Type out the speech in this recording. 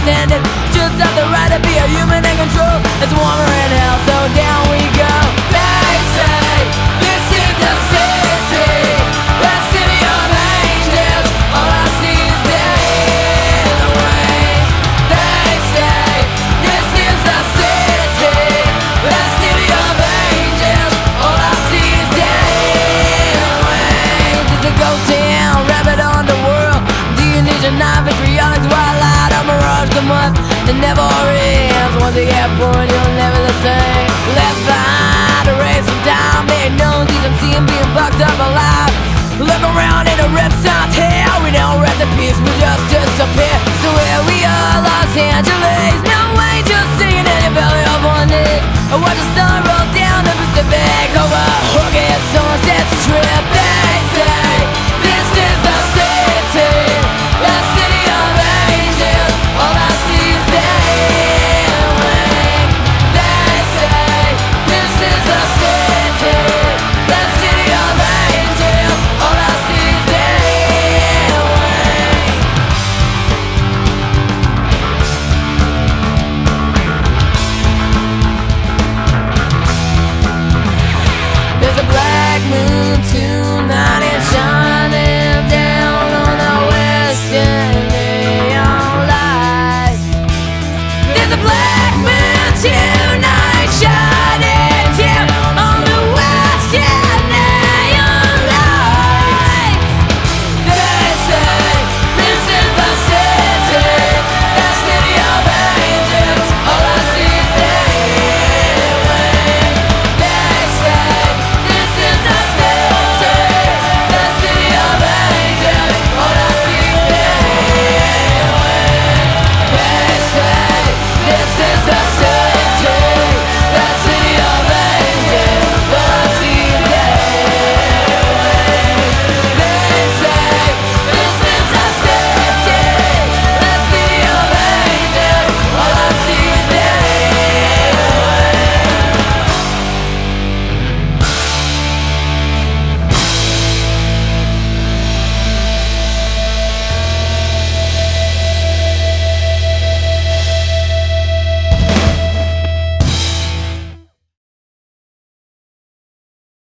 intended. Stripped of the right to be a human in control. It's warmer in hell, so down we go. They say this is the city, the city of angels. All I see is dead wings. They say this is the city, the city of angels. All I see is dead wings. It's a ghost town, rabbit on the world. Do you need your knife, vitriolic, twilight, or mirage come up? It never ends. Once you get born, you're never the same. Left behind, a race of time. Made known, these I'm seeing being boxed up alive. Look around in a rip sound hell. We don't rest in peace, we just disappear. So where we are, Los Angeles.